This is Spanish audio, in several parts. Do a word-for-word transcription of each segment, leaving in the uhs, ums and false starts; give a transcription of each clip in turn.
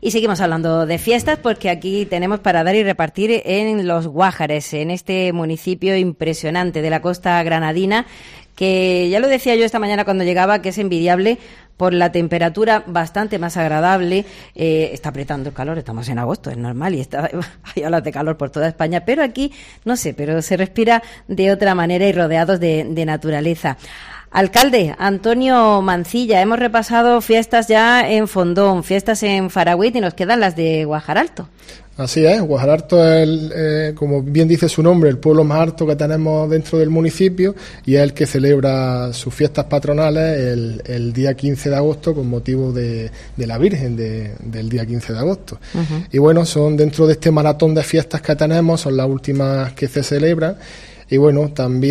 Y seguimos hablando de fiestas porque aquí tenemos para dar y repartir en Los Guájares, en este municipio impresionante de la costa granadina, que ya lo decía yo esta mañana cuando llegaba, que es envidiable por la temperatura bastante más agradable. Eh, está apretando el calor, estamos en agosto, es normal, y está, hay olas de calor por toda España, pero aquí, no sé, pero se respira de otra manera y rodeados de, de naturaleza. Alcalde Antonio Mancilla, hemos repasado fiestas ya en Fondón, fiestas en Faragüit y nos quedan las de Guajaralto. Así es, Guajaralto es, el, eh, como bien dice su nombre, el pueblo más alto que tenemos dentro del municipio y es el que celebra sus fiestas patronales el, el día quince de agosto con motivo de, de la Virgen de, del día quince de agosto. Uh-huh. Y bueno, son dentro de este maratón de fiestas que tenemos, son las últimas que se celebran. Y bueno,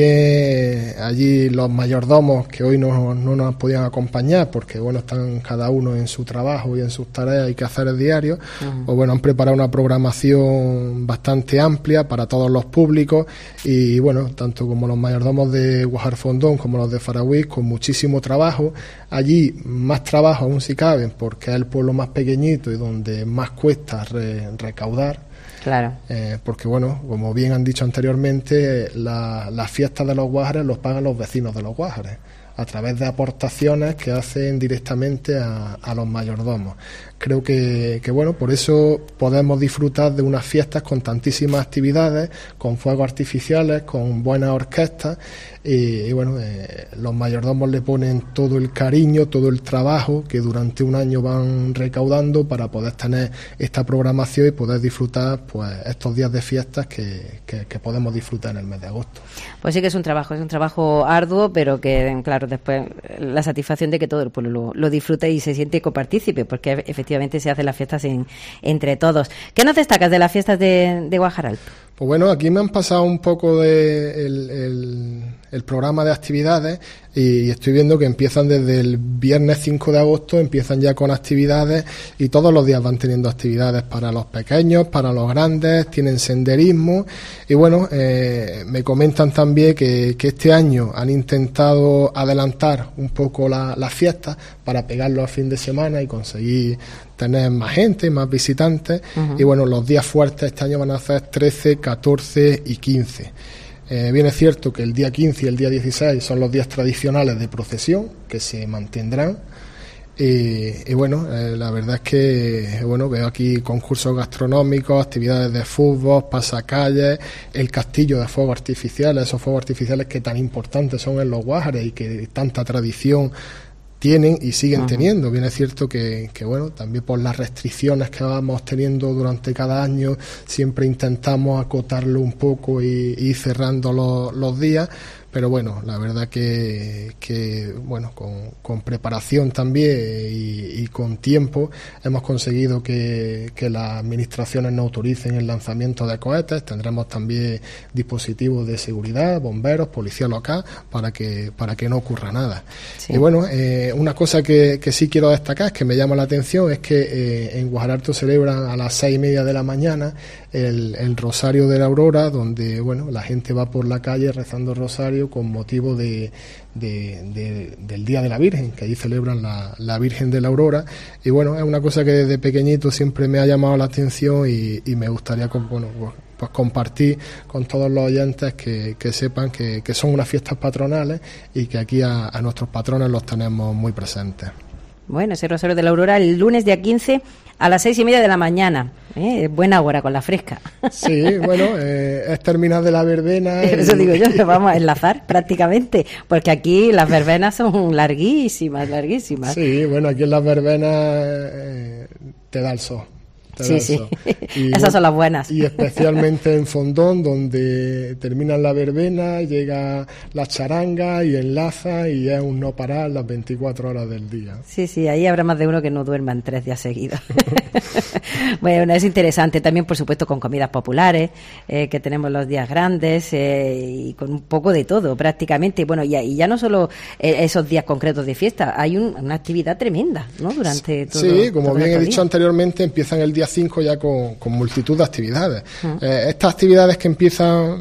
también allí los mayordomos que hoy no, no nos podían acompañar porque bueno, están cada uno en su trabajo y en sus tareas y quehaceres diarios, uh-huh. Pues bueno, han preparado una programación bastante amplia para todos los públicos y bueno, tanto como los mayordomos de Guajar Fondón como los de Faragüit, con muchísimo trabajo. Allí más trabajo aún si caben porque es el pueblo más pequeñito y donde más cuesta re, recaudar. Claro. Eh, porque bueno, como bien han dicho anteriormente, la, las fiestas de los Guájares los pagan los vecinos de los Guájares a través de aportaciones que hacen directamente a, a los mayordomos. Creo que, que bueno, por eso podemos disfrutar de unas fiestas con tantísimas actividades, con fuegos artificiales, con buenas orquestas y, y bueno, eh, los mayordomos le ponen todo el cariño, todo el trabajo que durante un año van recaudando para poder tener esta programación y poder disfrutar pues estos días de fiestas que, que, que podemos disfrutar en el mes de agosto. Pues sí que es un trabajo, es un trabajo arduo, pero que claro, después la satisfacción de que todo el pueblo lo, lo disfrute y se siente copartícipe, porque efectivamente se hacen las fiestas en, entre todos. ¿Qué nos destacas de las fiestas de, de Guajaralto? Pues bueno, aquí me han pasado un poco de el, el, el programa de actividades y estoy viendo que empiezan desde el viernes cinco de agosto, empiezan ya con actividades y todos los días van teniendo actividades para los pequeños, para los grandes, tienen senderismo y bueno, eh, me comentan también que, que este año han intentado adelantar un poco la, las fiestas para pegarlo a fin de semana y conseguir tener más gente, más visitantes. Uh-huh. Y bueno, los días fuertes este año van a ser trece, catorce y quince. Eh, bien es cierto que el día quince y el día dieciséis son los días tradicionales de procesión que se mantendrán. Y, y bueno, eh, la verdad es que bueno, veo aquí concursos gastronómicos, actividades de fútbol, pasacalles, el castillo de fuegos artificiales, esos fuegos artificiales que tan importantes son en los Guájares y que tanta tradición tienen y siguen uh-huh. teniendo. Bien es cierto que, que bueno, también por las restricciones que vamos teniendo durante cada año siempre intentamos acotarlo un poco y, y ir cerrando los, los días, pero bueno, la verdad que, que bueno, con, con preparación también y, y con tiempo hemos conseguido que, que las administraciones no autoricen el lanzamiento de cohetes. Tendremos también dispositivos de seguridad, bomberos, policía local, para que para que no ocurra nada. Sí. Y bueno, eh, una cosa que, que sí quiero destacar, que me llama la atención, es que eh, en Guajaralto celebran a las seis y media de la mañana el, el Rosario de la Aurora, donde bueno, la gente va por la calle rezando el rosario con motivo de, de, de, del Día de la Virgen, que allí celebran la, la Virgen de la Aurora. Y bueno, es una cosa que desde pequeñito siempre me ha llamado la atención y, y me gustaría bueno, pues compartir con todos los oyentes que, que sepan que, que son unas fiestas patronales y que aquí a, a nuestros patrones los tenemos muy presentes. Bueno, ese Rosario de la Aurora el lunes día quince a las seis y media de la mañana. ¿eh? Buena hora con la fresca. Sí, bueno, eh, es terminar de la verbena. Eso digo yo, vamos a enlazar prácticamente, porque aquí las verbenas son larguísimas, larguísimas. Sí, bueno, aquí en las verbenas eh, te da el sol. Sí, sí, y, esas bueno, son las buenas. Y especialmente en Fondón, donde terminan la verbena, llega la charanga y enlaza y es un no parar las veinticuatro horas del día. Sí, sí, ahí habrá más de uno que no duerma en tres días seguidos. Bueno, es interesante también, por supuesto, con comidas populares, eh, que tenemos los días grandes eh, y con un poco de todo prácticamente. Bueno, y, y ya no solo eh, esos días concretos de fiesta, hay un, una actividad tremenda, ¿no? Durante todo. Sí, como todo bien he dicho días. anteriormente, empiezan el día cinco ya con, con multitud de actividades. Uh-huh. Eh, estas actividades que empiezan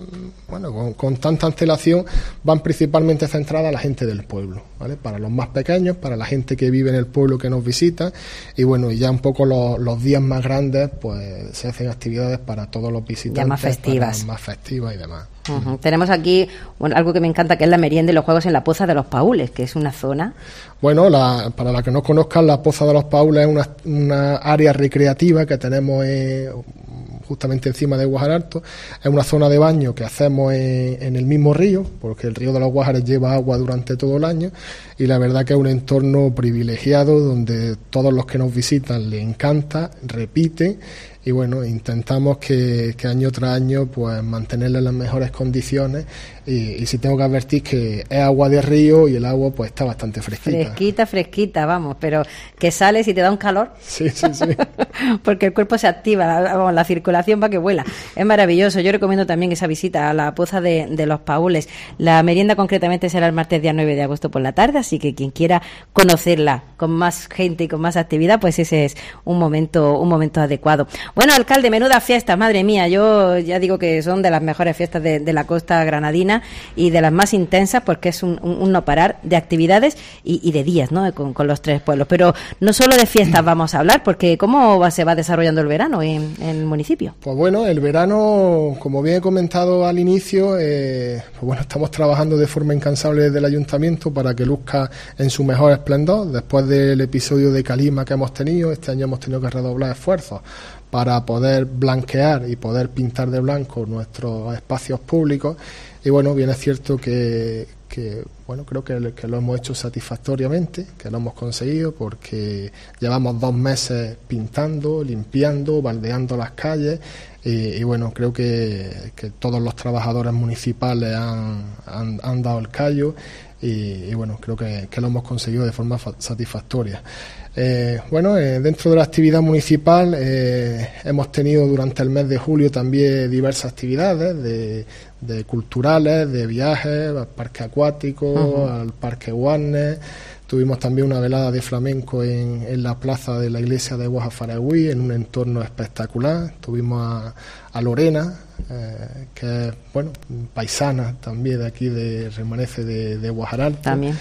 bueno, con, con tanta antelación, van principalmente centradas a la gente del pueblo, ¿vale? Para los más pequeños, para la gente que vive en el pueblo que nos visita, y bueno, y ya un poco los, los días más grandes, pues se hacen actividades para todos los visitantes, ya más festivas, más festivas y demás. Uh-huh. Tenemos aquí, bueno, algo que me encanta, que es la merienda y los juegos en la Poza de los Paules, que es una zona. Bueno, la, para la que no conozcan, la Poza de los Paules es una, una área recreativa que tenemos en, justamente encima de Guajaralto. Es una zona de baño que hacemos en, en el mismo río, porque el río de los Guájares lleva agua durante todo el año, y la verdad que es un entorno privilegiado donde todos los que nos visitan les encanta, repiten, y bueno, intentamos que, que año tras año pues mantenerle las mejores condiciones, y, y si tengo que advertir que es agua de río y el agua pues está bastante fresquita. Fresquita, fresquita, vamos, pero que sales y te da un calor. Sí, sí, sí. Porque el cuerpo se activa, la, vamos, la circulación va que vuela. Es maravilloso. Yo recomiendo también esa visita a la Poza de, de los Paules. La merienda concretamente será el martes día nueve de agosto por la tarde, así que quien quiera conocerla con más gente y con más actividad, pues ese es un momento, un momento adecuado. Bueno, alcalde, menuda fiesta, madre mía. Yo ya digo que son de las mejores fiestas de, de la costa granadina y de las más intensas, porque es un, un, un no parar de actividades y, y de días, ¿no? Con, con los tres pueblos. Pero no solo de fiestas vamos a hablar, porque ¿cómo va, se va desarrollando el verano en, en el municipio? Pues bueno, el verano, como bien he comentado al inicio, eh, pues bueno, estamos trabajando de forma incansable desde el ayuntamiento para que luzca en su mejor esplendor. Después del episodio de calima que hemos tenido, este año hemos tenido que redoblar esfuerzos para poder blanquear y poder pintar de blanco nuestros espacios públicos, y bueno, bien es cierto que, que bueno, creo que, que lo hemos hecho satisfactoriamente, que lo hemos conseguido, porque llevamos dos meses pintando, limpiando, baldeando las calles, y, y bueno, creo que, que todos los trabajadores municipales han, han, han dado el callo, y, y bueno, creo que, que lo hemos conseguido de forma satisfactoria. Eh, bueno, eh, dentro de la actividad municipal eh, hemos tenido durante el mes de julio también diversas actividades de, de culturales, de viajes, al parque acuático, uh-huh. al parque Warner. Tuvimos también una velada de flamenco en, en la plaza de la iglesia de Guajarfaragüí, en un entorno espectacular. Tuvimos a, a Lorena, eh, que es, bueno, paisana también de aquí, de remanece de, de Guajaralto. También.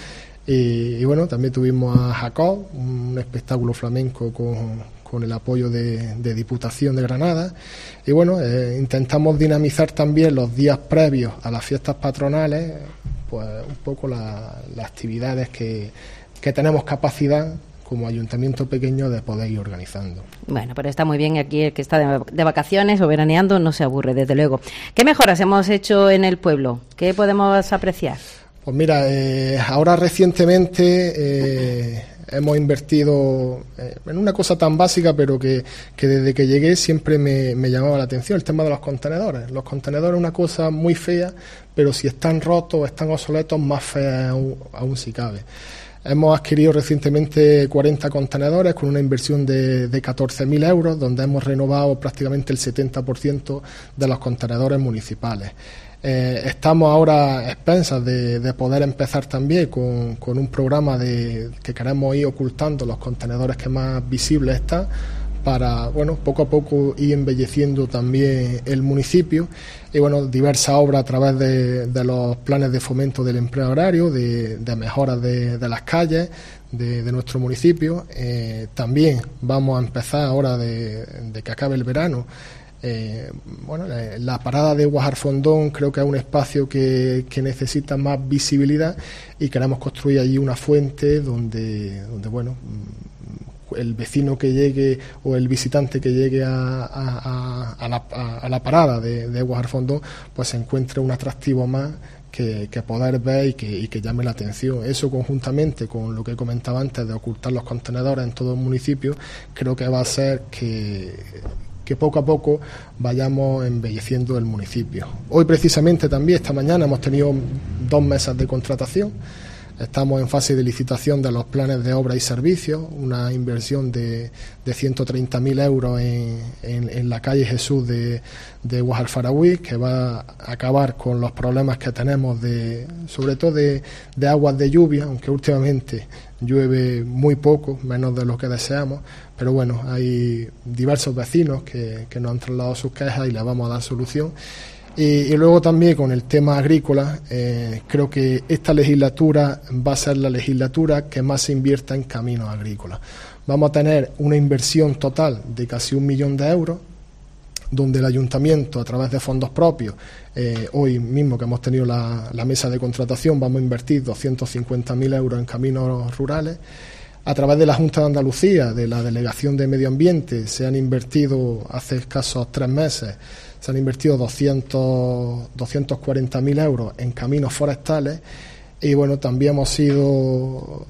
Y, y bueno, también tuvimos a Jacob, un espectáculo flamenco con, con el apoyo de, de Diputación de Granada. Y bueno, eh, intentamos dinamizar también los días previos a las fiestas patronales, pues un poco la, las actividades que, que tenemos capacidad como ayuntamiento pequeño de poder ir organizando. Bueno, pero está muy bien, aquí el que está de, de vacaciones o veraneando no se aburre, desde luego. ¿Qué mejoras hemos hecho en el pueblo? ¿Qué podemos apreciar? Pues mira, eh, ahora recientemente eh, hemos invertido eh, en una cosa tan básica, pero que, que desde que llegué siempre me, me llamaba la atención, el tema de los contenedores. Los contenedores es una cosa muy fea, pero si están rotos o están obsoletos, más fea aún, aún si cabe. Hemos adquirido recientemente cuarenta contenedores con una inversión de, de catorce mil euros, donde hemos renovado prácticamente el setenta por ciento de los contenedores municipales. Eh, estamos ahora a expensas de, de poder empezar también con, con un programa de que queremos ir ocultando los contenedores que más visibles están, para, bueno, poco a poco ir embelleciendo también el municipio, y bueno, diversas obras a través de, de los planes de fomento del empleo agrario, de, de mejoras de, de las calles de, de nuestro municipio. Eh, también vamos a empezar ahora de, de que acabe el verano. Eh, bueno, la, la parada de Guajarfondón creo que es un espacio que, que necesita más visibilidad, y queremos construir allí una fuente donde, donde bueno, el vecino que llegue o el visitante que llegue a, a, a, la, a, a la parada de, de Guajarfondón pues se encuentre un atractivo más que, que poder ver y que, y que llame la atención. Eso, conjuntamente con lo que comentaba antes de ocultar los contenedores en todo el municipio, creo que va a hacer que que poco a poco vayamos embelleciendo el municipio. Hoy precisamente también, esta mañana, hemos tenido dos mesas de contratación. Estamos en fase de licitación de los planes de obra y servicios, una inversión de, de ciento treinta mil euros en, en, en la calle Jesús de, de Guajarfaragüí, que va a acabar con los problemas que tenemos, de, sobre todo de, de aguas de lluvia, aunque últimamente llueve muy poco, menos de lo que deseamos, pero bueno, hay diversos vecinos que, que nos han trasladado sus quejas y les vamos a dar solución. Y, y luego también con el tema agrícola, eh, creo que esta legislatura va a ser la legislatura que más se invierta en caminos agrícolas. Vamos a tener una inversión total de casi un millón de euros, donde el ayuntamiento, a través de fondos propios, eh, hoy mismo que hemos tenido la, la mesa de contratación, vamos a invertir doscientos cincuenta mil euros en caminos rurales. A través de la Junta de Andalucía, de la Delegación de Medio Ambiente, se han invertido hace escasos tres meses, se han invertido doscientos, doscientos cuarenta mil euros en caminos forestales. Y bueno, también hemos sido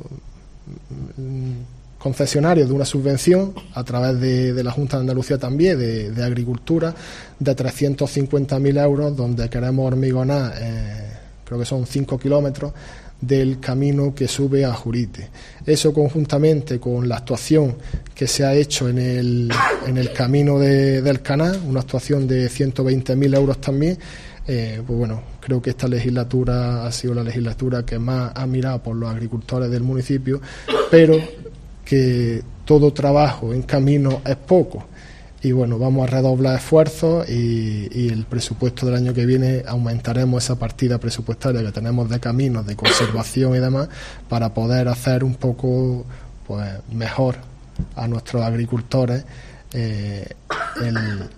concesionarios de una subvención a través de, de la Junta de Andalucía también, de, de Agricultura, de trescientos cincuenta mil euros, donde queremos hormigonar, eh, creo que son cinco kilómetros, del camino que sube a Jurite. Eso conjuntamente con la actuación que se ha hecho en el, en el camino de, del Canal, una actuación de ciento veinte mil euros también, eh, pues bueno, creo que esta legislatura ha sido la legislatura que más ha mirado por los agricultores del municipio, pero que todo trabajo en camino es poco. Y bueno, vamos a redoblar esfuerzos y, y el presupuesto del año que viene aumentaremos esa partida presupuestaria que tenemos de caminos, de conservación y demás, para poder hacer un poco pues mejor a nuestros agricultores eh, el,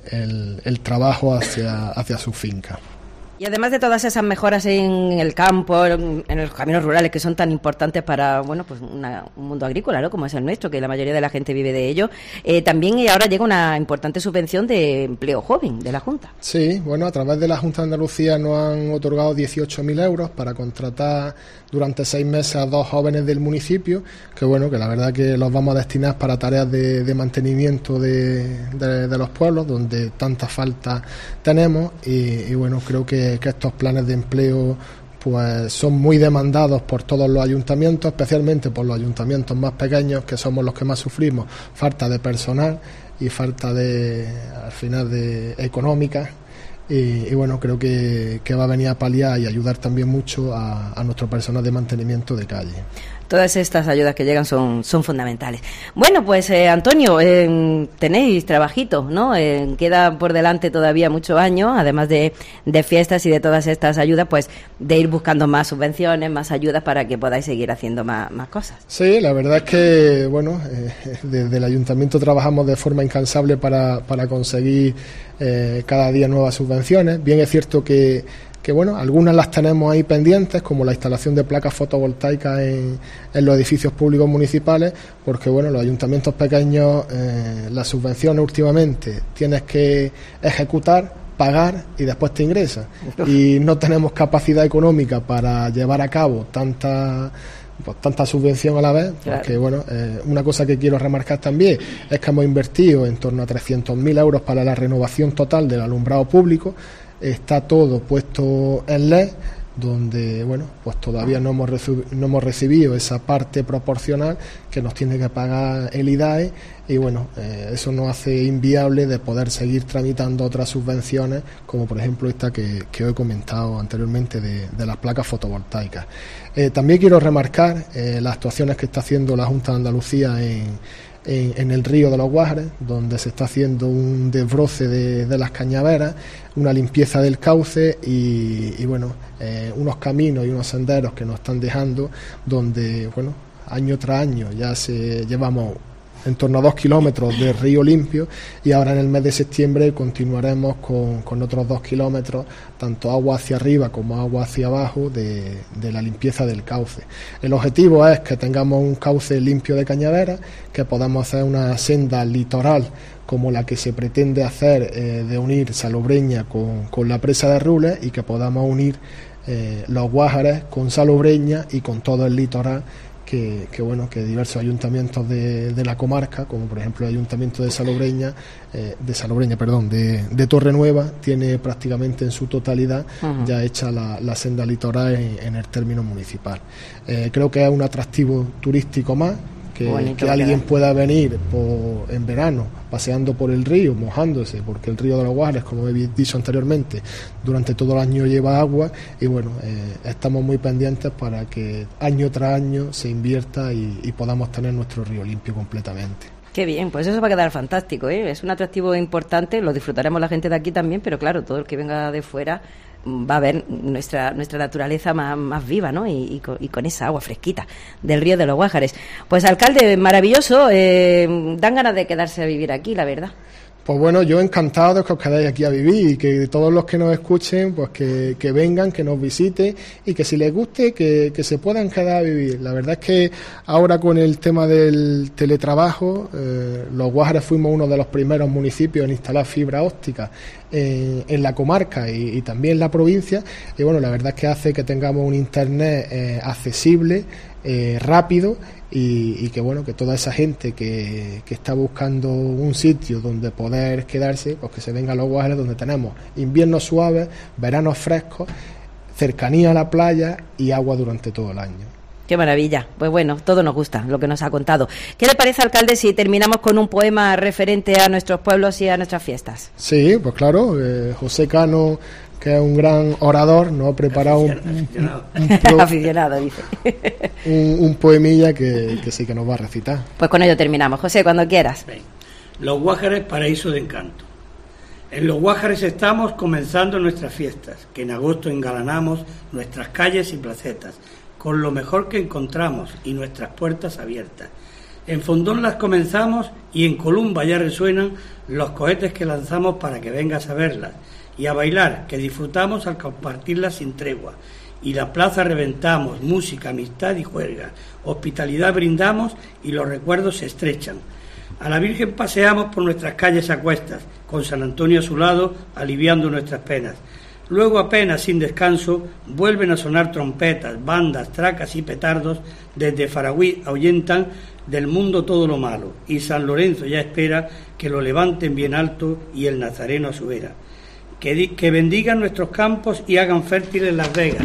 el, el trabajo hacia, hacia su finca. Y además de todas esas mejoras en el campo, en los caminos rurales que son tan importantes para, bueno, pues una, un mundo agrícola, ¿no?, como es el nuestro, que la mayoría de la gente vive de ello, eh, también ahora llega una importante subvención de empleo joven de la Junta. Sí, bueno, a través de la Junta de Andalucía nos han otorgado dieciocho mil euros para contratar durante seis meses a dos jóvenes del municipio, que bueno, que la verdad que los vamos a destinar para tareas de, de mantenimiento de, de, de los pueblos, donde tanta falta tenemos, y, y bueno, creo que, que estos planes de empleo pues son muy demandados por todos los ayuntamientos, especialmente por los ayuntamientos más pequeños, que somos los que más sufrimos falta de personal y falta de, al final, de económica. Y, y bueno, creo que, que va a venir a paliar y ayudar también mucho a, a nuestro personal de mantenimiento de calle. Todas estas ayudas que llegan son, son fundamentales. Bueno, pues eh, Antonio, eh, tenéis trabajito, ¿no? Eh, queda por delante todavía muchos años, además de, de fiestas y de todas estas ayudas, pues de ir buscando más subvenciones, más ayudas para que podáis seguir haciendo más, más cosas. Sí, la verdad es que, bueno, eh, desde el ayuntamiento trabajamos de forma incansable para, para conseguir eh, cada día nuevas subvenciones. Bien es cierto que que bueno, algunas las tenemos ahí pendientes, como la instalación de placas fotovoltaicas en, en los edificios públicos municipales, porque bueno, los ayuntamientos pequeños, eh, las subvenciones últimamente tienes que ejecutar, pagar y después te ingresan. Y no tenemos capacidad económica para llevar a cabo tanta pues tanta subvención a la vez, porque claro. bueno, eh, una cosa que quiero remarcar también es que hemos invertido en torno a trescientos mil euros para la renovación total del alumbrado público. Está todo puesto en L E D, donde bueno, pues todavía no hemos recibido, no hemos recibido esa parte proporcional que nos tiene que pagar el I D A E, y bueno, eh, eso nos hace inviable de poder seguir tramitando otras subvenciones, como por ejemplo esta que, que os he comentado anteriormente de, de las placas fotovoltaicas. Eh, también quiero remarcar eh, las actuaciones que está haciendo la Junta de Andalucía en En, en el río de los Guájares, donde se está haciendo un desbroce de, de las cañaveras, una limpieza del cauce y, y bueno, eh, unos caminos y unos senderos que nos están dejando, donde bueno, año tras año ya se llevamos en torno a dos kilómetros de río limpio, y ahora en el mes de septiembre continuaremos con, con otros dos kilómetros, tanto agua hacia arriba como agua hacia abajo, de, de la limpieza del cauce. El objetivo es que tengamos un cauce limpio de cañaveras, que podamos hacer una senda litoral como la que se pretende hacer, eh, de unir Salobreña con, con la presa de Rules, y que podamos unir eh, los Guájares con Salobreña y con todo el litoral, Que, que bueno, que diversos ayuntamientos de, de la comarca, como por ejemplo el ayuntamiento de Salobreña, eh, de Salobreña, perdón, de, de Torrenueva, tiene prácticamente en su totalidad uh-huh. ya hecha la, la senda litoral en, en el término municipal. Eh, creo que es un atractivo turístico más, que, que alguien pueda venir por, en verano paseando por el río, mojándose, porque el río de los Guájares, como he dicho anteriormente, durante todo el año lleva agua, y bueno, eh, estamos muy pendientes para que año tras año se invierta y, y podamos tener nuestro río limpio completamente. Qué bien, pues eso va a quedar fantástico, ¿eh? Es un atractivo importante, lo disfrutaremos la gente de aquí también, pero claro, todo el que venga de fuera va a ver nuestra nuestra naturaleza más, más viva, ¿no? Y, y, con, y con esa agua fresquita del río de los Guájares. Pues alcalde, maravilloso, eh, dan ganas de quedarse a vivir aquí, la verdad. Pues bueno, yo encantado de que os quedáis aquí a vivir y que todos los que nos escuchen, pues que, que vengan, que nos visiten y que si les guste, que, que se puedan quedar a vivir. La verdad es que ahora con el tema del teletrabajo, eh, los Guájares fuimos uno de los primeros municipios en instalar fibra óptica en, en la comarca y, y también en la provincia, y bueno, la verdad es que hace que tengamos un internet eh, accesible, eh, rápido, Y, y que bueno, que toda esa gente que, que está buscando un sitio donde poder quedarse, pues que se venga a los Guájares, donde tenemos inviernos suaves, veranos frescos, cercanía a la playa y agua durante todo el año. Qué maravilla. Pues bueno, todo nos gusta lo que nos ha contado. ¿Qué le parece, alcalde, si terminamos con un poema referente a nuestros pueblos y a nuestras fiestas? Sí, pues claro, eh, José Cano, que es un gran orador, nos ha preparado un, aficionado, un, un, pro, aficionado, dice. un, un poemilla que, que sí que nos va a recitar. Pues con ello terminamos. José, cuando quieras. Bien. Los Guájares, paraíso de encanto. En los Guájares estamos comenzando nuestras fiestas, que en agosto engalanamos nuestras calles y placetas, con lo mejor que encontramos y nuestras puertas abiertas. En Fondón las comenzamos y en Columba ya resuenan los cohetes que lanzamos para que vengas a verlas. Y a bailar, que disfrutamos al compartirla sin tregua. Y la plaza reventamos, música, amistad y juerga. Hospitalidad brindamos y los recuerdos se estrechan. A la Virgen paseamos por nuestras calles a cuestas, con San Antonio a su lado, aliviando nuestras penas. Luego apenas, sin descanso, vuelven a sonar trompetas, bandas, tracas y petardos. Desde Faragüí ahuyentan del mundo todo lo malo. Y San Lorenzo ya espera que lo levanten bien alto y el Nazareno a su vera. Que, di, que bendigan nuestros campos y hagan fértiles las vegas,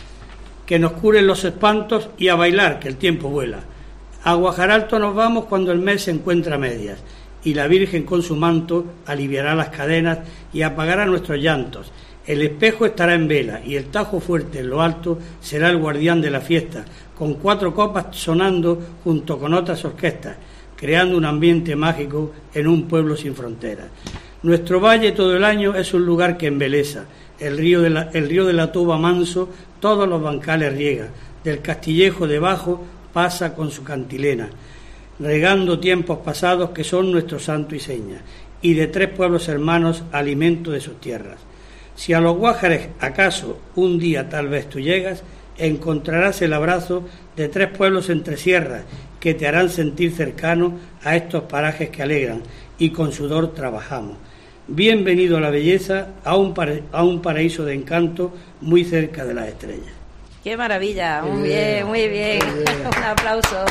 que nos curen los espantos y a bailar, que el tiempo vuela. A Guajaralto nos vamos cuando el mes se encuentra a medias, y la Virgen con su manto aliviará las cadenas y apagará nuestros llantos. El espejo estará en vela y el tajo fuerte en lo alto será el guardián de la fiesta, con cuatro copas sonando junto con otras orquestas, creando un ambiente mágico en un pueblo sin fronteras. Nuestro valle todo el año es un lugar que embeleza. El río de la, el río de la Toba manso todos los bancales riega. Del Castillejo debajo pasa con su cantilena, regando tiempos pasados que son nuestro santo y seña. Y de tres pueblos hermanos alimento de sus tierras. Si a los Guájares acaso un día tal vez tú llegas, encontrarás el abrazo de tres pueblos entre sierras que te harán sentir cercano a estos parajes que alegran y con sudor trabajamos. Bienvenido a la belleza, a un, para, a un paraíso de encanto muy cerca de las estrellas. ¡Qué maravilla! Muy bien, muy bien. Muy bien. Un aplauso.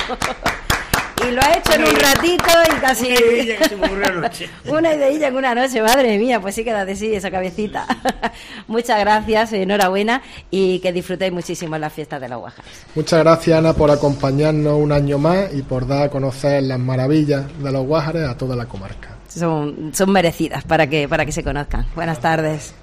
Y lo ha hecho en un ratito y casi... Una ideilla que se me ocurrió anoche. Una ideilla en una noche, madre mía, pues sí queda de sí esa cabecita. Muchas gracias, enhorabuena y que disfrutéis muchísimo en las fiestas de los Guájares. Muchas gracias, Ana, por acompañarnos un año más y por dar a conocer las maravillas de los Guájares a toda la comarca. Son, son merecidas para que, para que se conozcan. Buenas tardes.